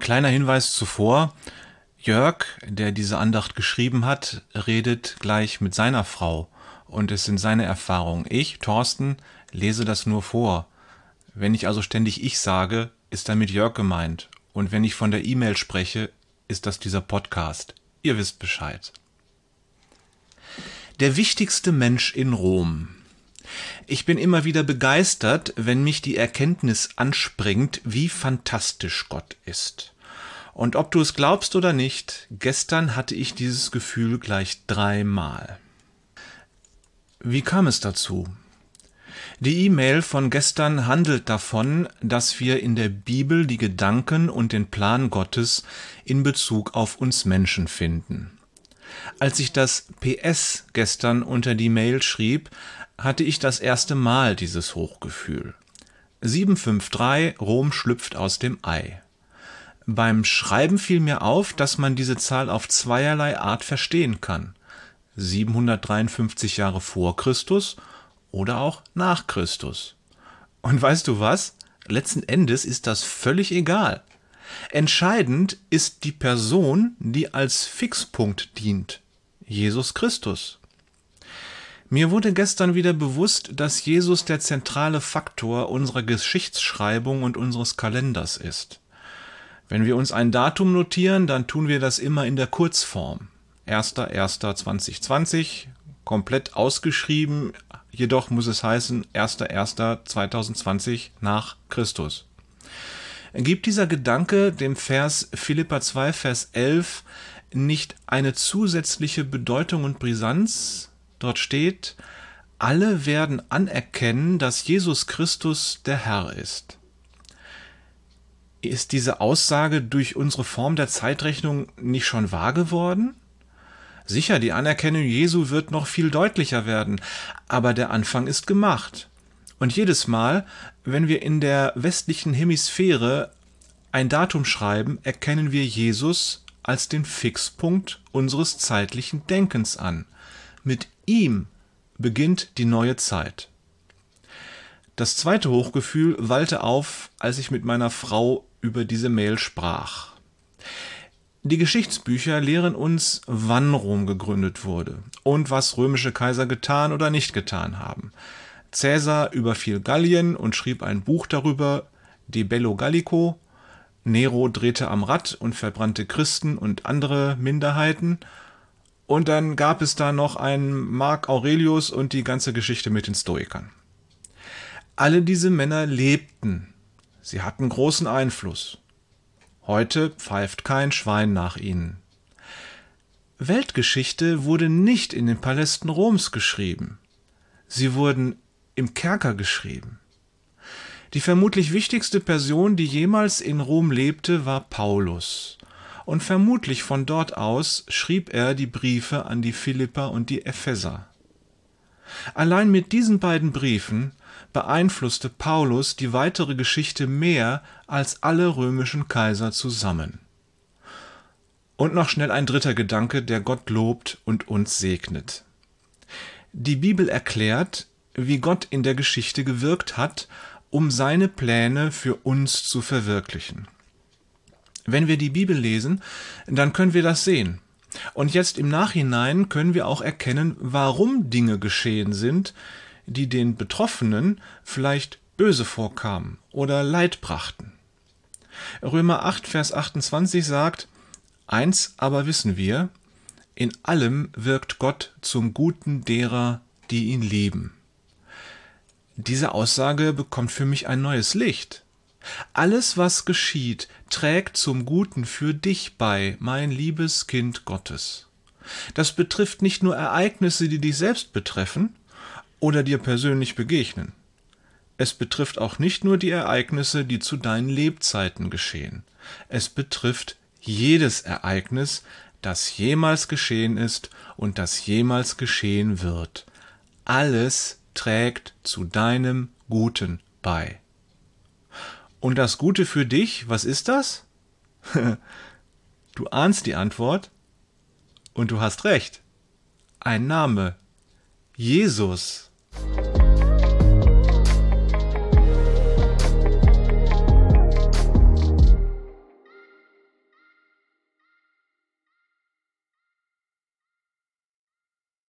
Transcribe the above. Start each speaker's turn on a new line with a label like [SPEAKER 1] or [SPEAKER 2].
[SPEAKER 1] Kleiner Hinweis zuvor: Jörg, der diese Andacht geschrieben hat, redet gleich mit seiner Frau und es sind seine Erfahrungen. Ich, Thorsten, lese das nur vor. Wenn ich also ständig ich sage, ist damit Jörg gemeint. Und wenn ich von der E-Mail spreche, ist das dieser Podcast. Ihr wisst Bescheid. Der wichtigste Mensch in Rom. Ich bin immer wieder begeistert, wenn mich die Erkenntnis anspringt, wie fantastisch Gott ist. Und ob du es glaubst oder nicht, gestern hatte ich dieses Gefühl gleich 3-mal. Wie kam es dazu? Die E-Mail von gestern handelt davon, dass wir in der Bibel die Gedanken und den Plan Gottes in Bezug auf uns Menschen finden. Als ich das PS gestern unter die Mail schrieb, hatte ich das erste Mal dieses Hochgefühl. 753, Rom schlüpft aus dem Ei. Beim Schreiben fiel mir auf, dass man diese Zahl auf zweierlei Art verstehen kann. 753 Jahre vor Christus oder auch nach Christus. Und weißt du was? Letzten Endes ist das völlig egal. Entscheidend ist die Person, die als Fixpunkt dient. Jesus Christus. Mir wurde gestern wieder bewusst, dass Jesus der zentrale Faktor unserer Geschichtsschreibung und unseres Kalenders ist. Wenn wir uns ein Datum notieren, dann tun wir das immer in der Kurzform. 1.1.2020, komplett ausgeschrieben, jedoch muss es heißen 1.1.2020 nach Christus. Gibt dieser Gedanke dem Vers Philipper 2, Vers 11 nicht eine zusätzliche Bedeutung und Brisanz? Dort steht: Alle werden anerkennen, dass Jesus Christus der Herr ist. Ist diese Aussage durch unsere Form der Zeitrechnung nicht schon wahr geworden? Sicher, die Anerkennung Jesu wird noch viel deutlicher werden, aber der Anfang ist gemacht. Und jedes Mal, wenn wir in der westlichen Hemisphäre ein Datum schreiben, erkennen wir Jesus als den Fixpunkt unseres zeitlichen Denkens an. Mit ihm beginnt die neue Zeit. Das zweite Hochgefühl wallte auf, als ich mit meiner Frau über diese Mail sprach. Die Geschichtsbücher lehren uns, wann Rom gegründet wurde und was römische Kaiser getan oder nicht getan haben. Caesar überfiel Gallien und schrieb ein Buch darüber, De Bello Gallico. Nero drehte am Rad und verbrannte Christen und andere Minderheiten. Und dann gab es da noch einen Marc Aurelius und die ganze Geschichte mit den Stoikern. Alle diese Männer lebten. Sie hatten großen Einfluss. Heute pfeift kein Schwein nach ihnen. Weltgeschichte wurde nicht in den Palästen Roms geschrieben. Sie wurden im Kerker geschrieben. Die vermutlich wichtigste Person, die jemals in Rom lebte, war Paulus. Und vermutlich von dort aus schrieb er die Briefe an die Philipper und die Epheser. Allein mit diesen beiden Briefen beeinflusste Paulus die weitere Geschichte mehr als alle römischen Kaiser zusammen. Und noch schnell ein dritter Gedanke, der Gott lobt und uns segnet. Die Bibel erklärt, wie Gott in der Geschichte gewirkt hat, um seine Pläne für uns zu verwirklichen. Wenn wir die Bibel lesen, dann können wir das sehen. Und jetzt im Nachhinein können wir auch erkennen, warum Dinge geschehen sind, die den Betroffenen vielleicht böse vorkamen oder Leid brachten. Römer 8, Vers 28 sagt: Eins aber wissen wir, in allem wirkt Gott zum Guten derer, die ihn lieben. Diese Aussage bekommt für mich ein neues Licht. Alles, was geschieht, trägt zum Guten für dich bei, mein liebes Kind Gottes. Das betrifft nicht nur Ereignisse, die dich selbst betreffen oder dir persönlich begegnen. Es betrifft auch nicht nur die Ereignisse, die zu deinen Lebzeiten geschehen. Es betrifft jedes Ereignis, das jemals geschehen ist und das jemals geschehen wird. Alles trägt zu deinem Guten bei. Und das Gute für dich, was ist das? Du ahnst die Antwort und du hast recht. Ein Name. Jesus.